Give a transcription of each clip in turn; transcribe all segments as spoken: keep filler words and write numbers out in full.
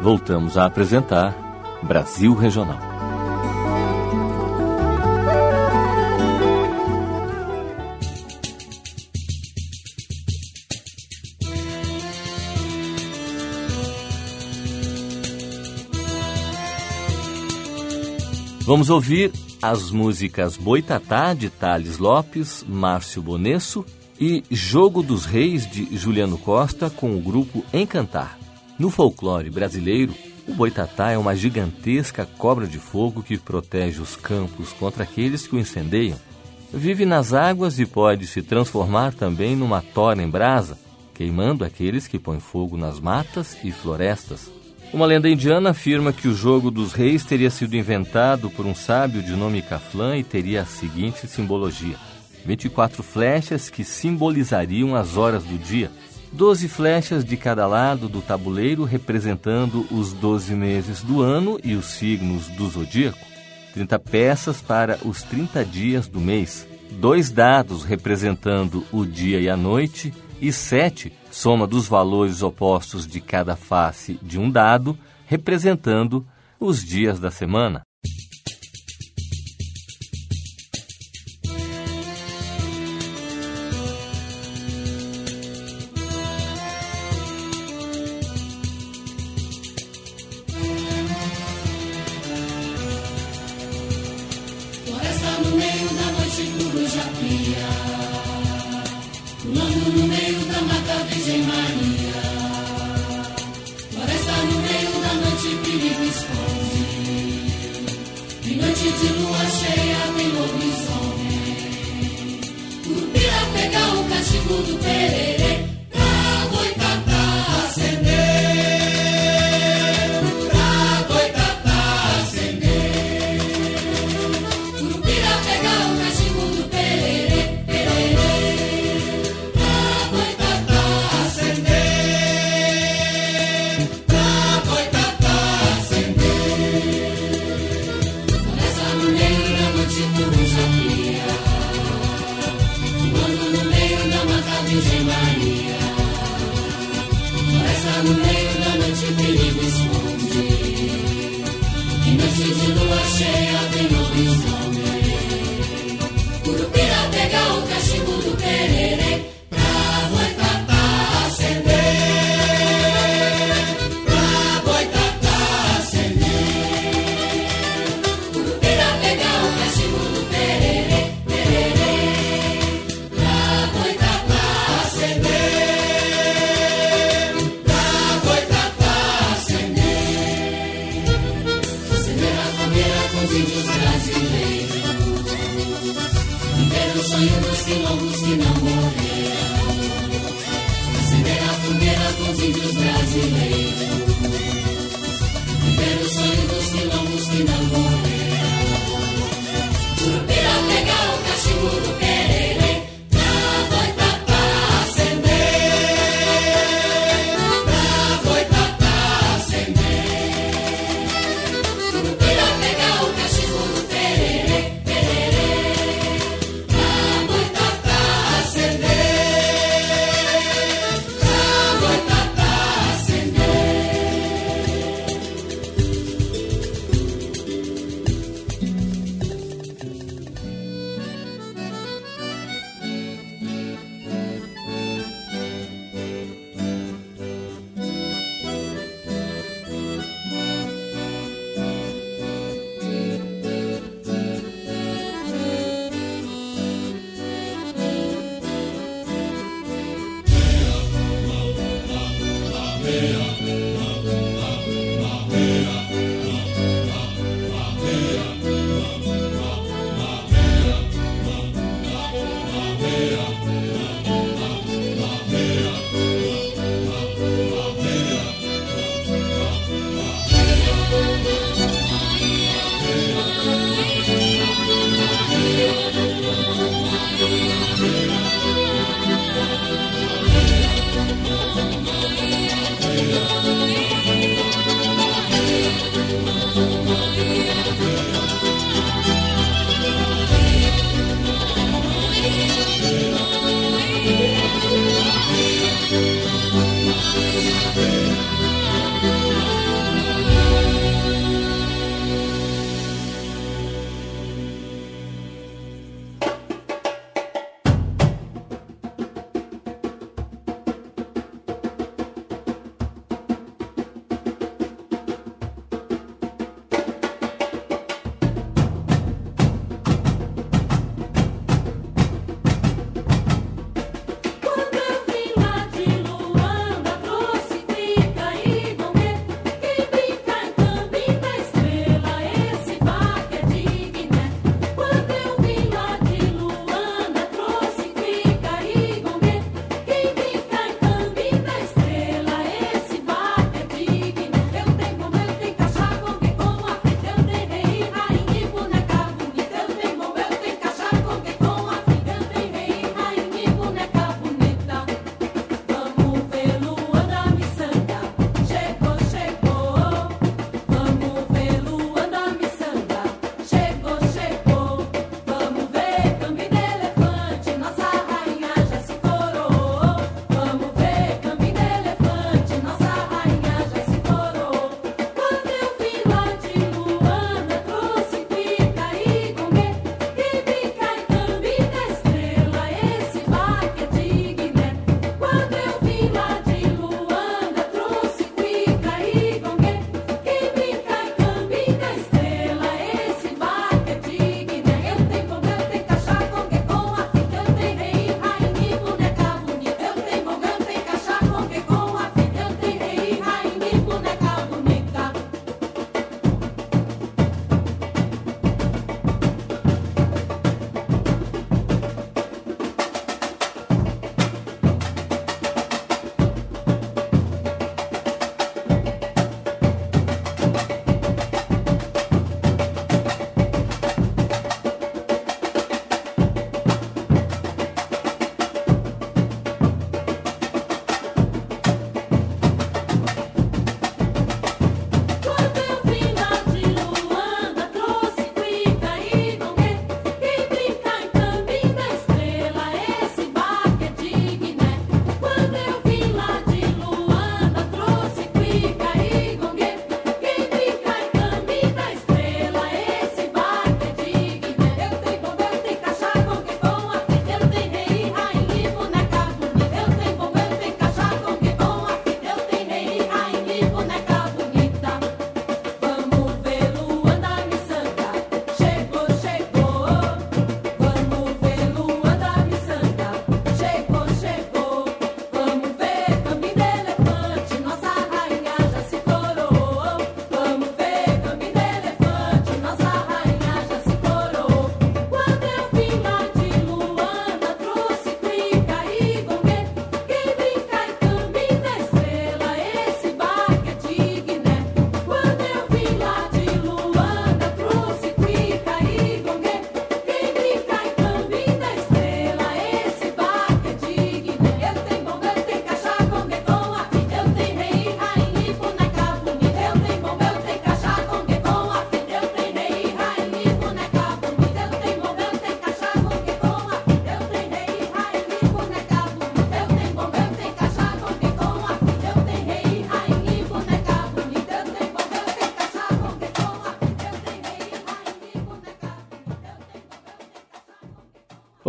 voltamos a apresentar Brasil Regional. Vamos ouvir as músicas Boitatá, de Thales Lopes, Márcio Bonesso, e Jogo dos Reis, de Juliano Costa, com o grupo Encantar. No folclore brasileiro, o boitatá é uma gigantesca cobra de fogo que protege os campos contra aqueles que o incendeiam. Vive nas águas e pode se transformar também numa tora em brasa, queimando aqueles que põem fogo nas matas e florestas. Uma lenda indiana afirma que o jogo dos reis teria sido inventado por um sábio de nome Caflã e teria a seguinte simbologia: vinte e quatro flechas que simbolizariam as horas do dia, doze flechas de cada lado do tabuleiro representando os doze meses do ano e os signos do zodíaco, trinta peças para os trinta dias do mês, dois dados representando o dia e a noite e sete, soma dos valores opostos de cada face de um dado, representando os dias da semana. No meio da noite, coruja pia, pulando no meio da mata, Virgem Maria. Floresta no meio da noite, perigo esconde. Em noite de lua cheia, tem lobisomem. Curupira pega o cachimbo do pererê, pra boitatá acender, pra boitatá acender. Curupira pega o cachimbo do pererê, pererê, pra boitatá acender, pra boitatá acender. Floresta no meio da noite, coruja pia, voando no meio da mata, Virgem Maria. Floresta no meio da noite, perigo esconde. Em noite de lua cheia, tem lobisomem. Curupira pega o cachimbo do pererê, pra boitatá acender, pra boitatá acender. Curupira pega o cachimbo do pererê, pererê, pra boitatá acender, pra boitatá acender. Acender a fogueira com os índios brasileiros, viver o sonho dos quilombos que não morreram. Acender a fogueira com os índios brasileiros, viver o sonho dos quilombos que não morreram. Curupira pega o cachimbo do pererê, pra boitatá acender, pra boitatá acender. Curupira pega o cachimbo do pererê, pererê, pra boitatá acender, pra boitatá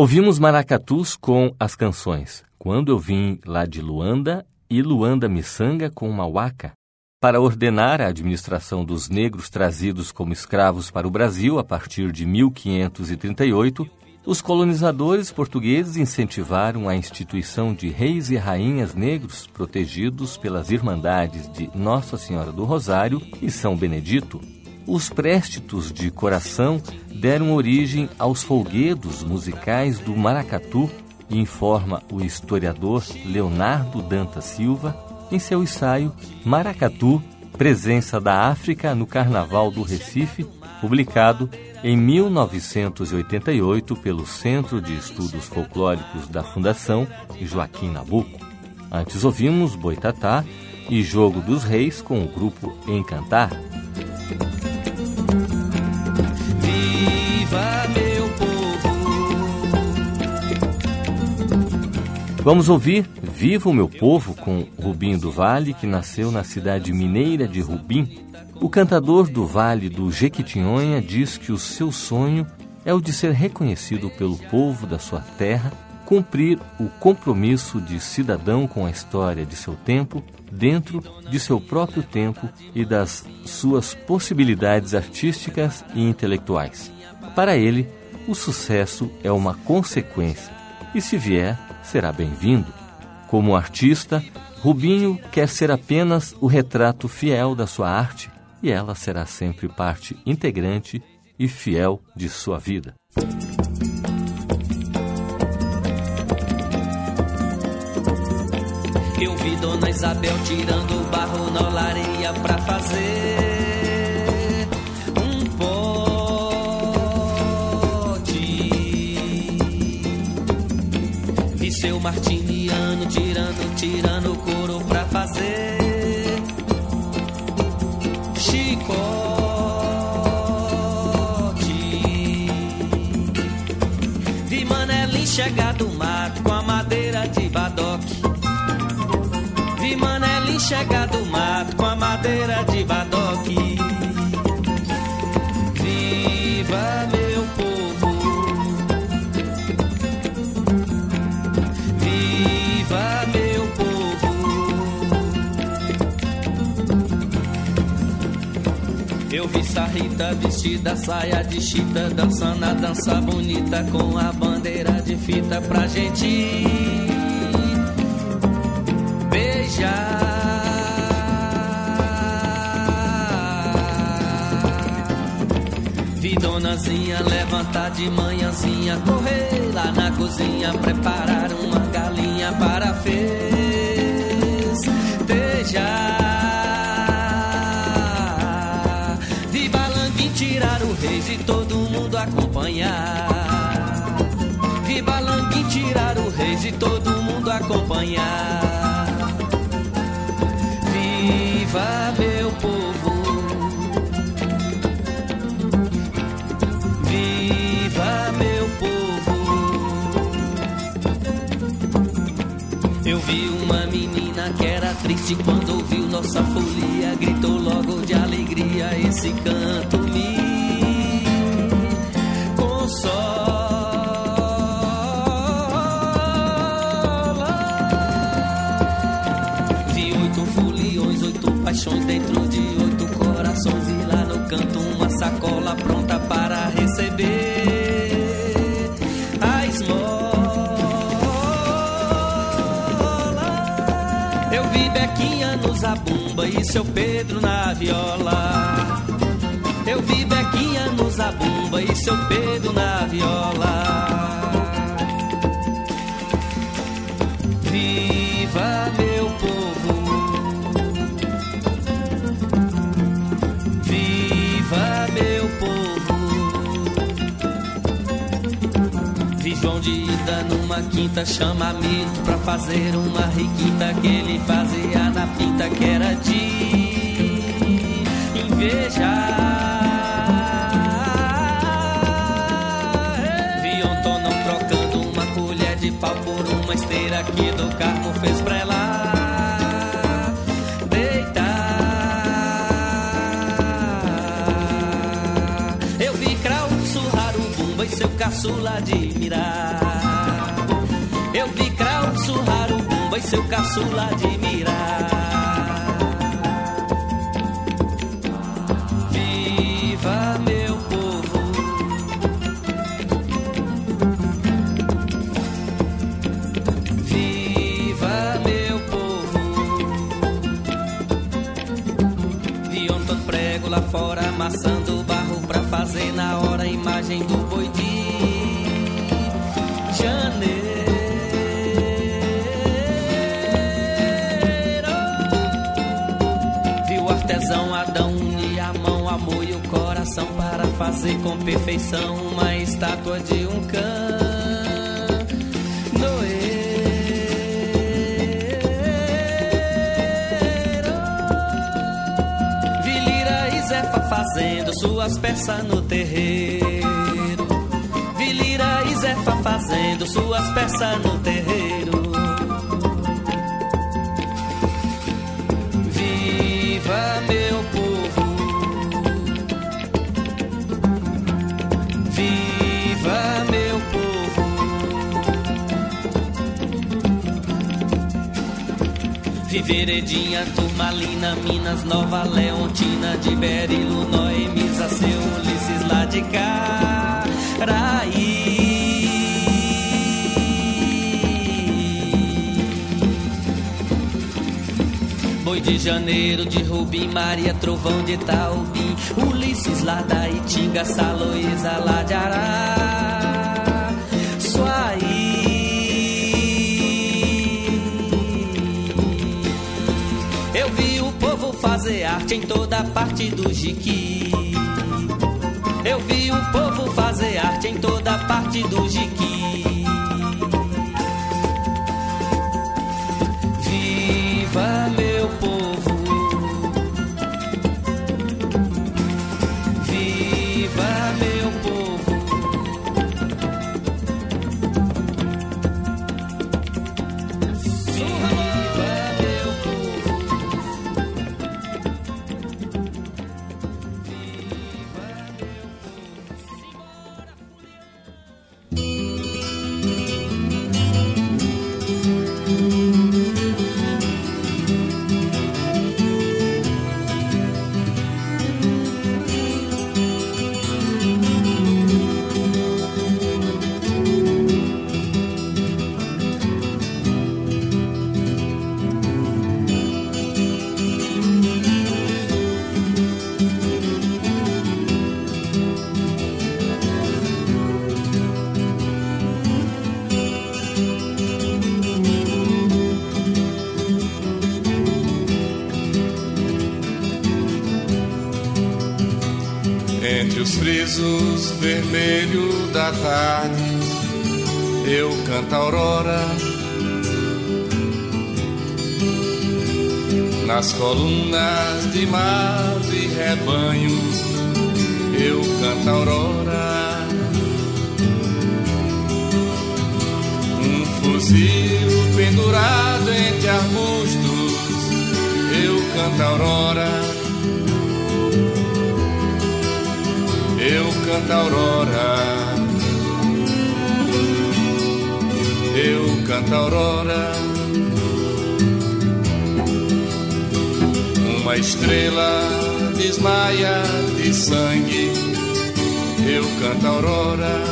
Ouvimos maracatus com as canções Quando Eu Vim Lá de Luanda e Luanda Miçanga com Mauaca, para ordenar a administração dos negros trazidos como escravos para o Brasil a partir de mil quinhentos e trinta e oito, os colonizadores portugueses incentivaram a instituição de reis e rainhas negros protegidos pelas Irmandades de Nossa Senhora do Rosário e São Benedito. Os préstitos de coração deram origem aos folguedos musicais do maracatu, informa o historiador Leonardo Dantas Silva em seu ensaio Maracatu, Presença da África no Carnaval do Recife, publicado em mil novecentos e oitenta e oito pelo Centro de Estudos Folclóricos da Fundação Joaquim Nabuco. Antes ouvimos Boitatá e Jogo dos Reis com o grupo Encantar. Viva meu povo! Vamos ouvir Viva o Meu Povo com Rubinho do Vale, que nasceu na cidade mineira de Rubim. O cantador do Vale do Jequitinhonha diz que o seu sonho é o de ser reconhecido pelo povo da sua terra, cumprir o compromisso de cidadão com a história de seu tempo, dentro de seu próprio tempo e das suas possibilidades artísticas e intelectuais. Para ele, o sucesso é uma consequência, e se vier, será bem-vindo. Como artista, Rubinho quer ser apenas o retrato fiel da sua arte, e ela será sempre parte integrante e fiel de sua vida. Eu vi Dona Isabel tirando o barro na olaria pra fazer um pote. Vi seu Martiniano tirando, tirando o couro pra fazer chicote. Vi Manelinho chegar do mato com a madeira de badoque. Vi Manelinho chegar do mato com a madeira de badoque. Viva meu povo! Viva meu povo! Eu vi Sarrita vestida, saia de chita, dançando a dança bonita com a bandeira de fita pra gente beijar. Vi Donazinha levantar de manhãzinha, correr lá na cozinha, preparar uma galinha para festejar. Vi Balanguinho tirar o reis e todo mundo acompanhar. Vi Balanguinho tirar o reis e todo mundo acompanhar. Viva meu povo! Viva meu povo! Eu vi uma menina que era triste quando ouviu nossa folia, gritou logo de alegria, esse canto me consola. Vi oito foliões, oito paixões dentro de oito corações, e lá no canto uma sacola pronta para receber a esmola. Eu vi Bequinha no zabumba e seu Pedro na viola. Eu vi Bequinha no zabumba e seu Pedro na viola. Viva meu povo! Viva meu povo! Vi João de ida numa quinta, chamamento pra fazer uma riquita que ele fazia na pinta, que era de invejar. Vi Antonão trocando uma colher de pau por uma esteira que do Carmo fez pra ela deitar. Eu vi Crau surrar o bumba e seu caçula admirar. Eu vi crau surrar o bumba e seu caçula admirar. Viva meu povo, viva meu povo. Vi ontem prego lá fora amassando barro pra fazer na hora a imagem do boi de janeiro. Viu o artesão Adão unir a mão, amor e o coração para fazer com perfeição uma estátua de um cão. Fazendo suas peças no terreiro. Vi Lira e Zefa fazendo suas peças no terreiro. Viva meu povo, viva meu povo. Vi Veredinha, Turmalina, Minas, Nova Leontina, de Berilo, Noemisa, seu Ulisses lá de Caraí. Boi de Janeiro, de Rubim, Maria, Trovão de Taubim, Ulisses lá da Itinga, Saloísa lá de Ará. Suaí. Eu vi o povo fazer arte em toda parte do Jiqui. Eu vi o povo fazer arte em toda parte do Jiqui. Viva meu povo, viva meu povo. Viva meu povo. Entre os frisos vermelhos da tarde, eu canto a aurora. Nas colunas de mato e rebanho, eu canto a aurora. Um fuzil pendurado entre arbustos, eu canto a aurora. Eu canto a aurora, eu canto a aurora. Uma estrela desmaia de sangue, eu canto a aurora.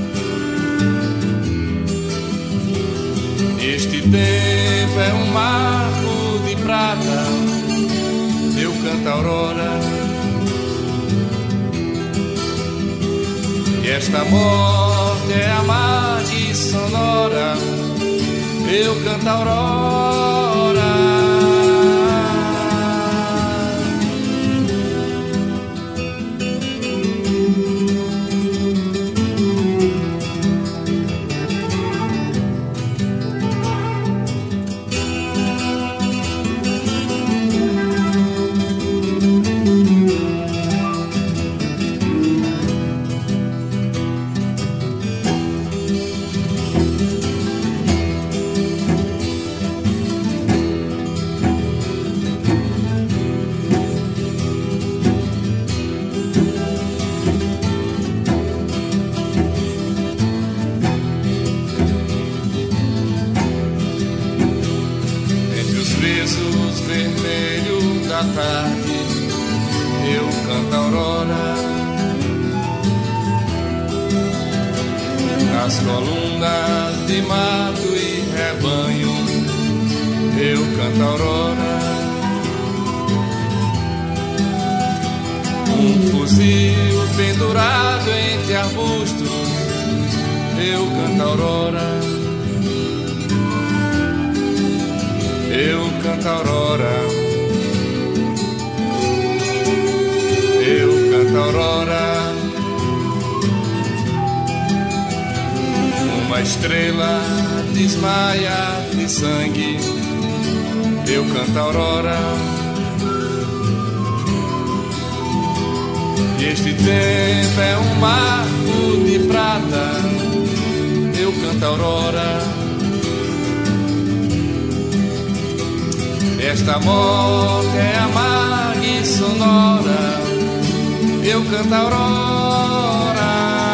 Este tempo é um marco de prata, eu canto a aurora. Esta morte é a margem sonora, eu canto a aurora. vermelho da tarde eu canto a aurora. Nas colunas de mato e rebanho eu canto a aurora. Um fuzil pendurado entre arbustos eu canto a aurora. Eu canto a aurora. Eu canto a aurora. Uma estrela desmaia de sangue eu canto a aurora. E este tempo é um marco de prata eu canto a aurora. Esta morte é amarga e sonora eu canto a aurora.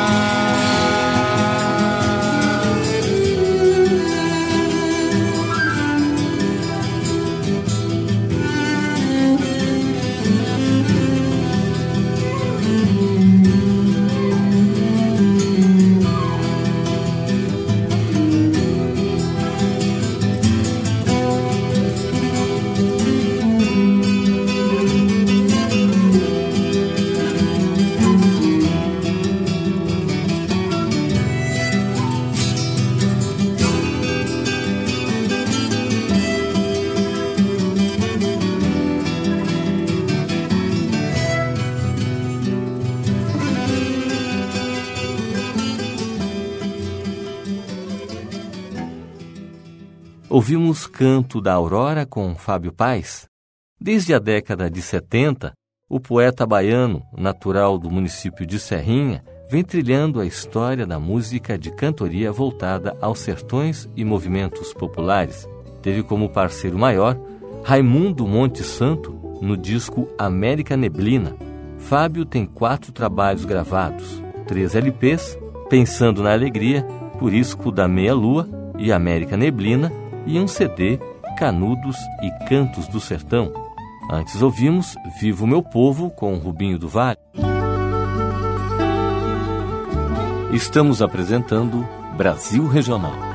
Ouvimos Canto da Aurora com Fábio Paes. Desde a década de setenta, o poeta baiano, natural do município de Serrinha, vem trilhando a história da música de cantoria voltada aos sertões e movimentos populares. Teve como parceiro maior Raimundo Monte Santo no disco América Neblina. Fábio tem quatro trabalhos gravados, três L Ps, Pensando na Alegria, Purisco da Meia Lua e América Neblina, e um C D, Canudos e Cantos do Sertão. Antes ouvimos Viva o Meu Povo, com Rubinho do Vale. Estamos apresentando Brasil Regional.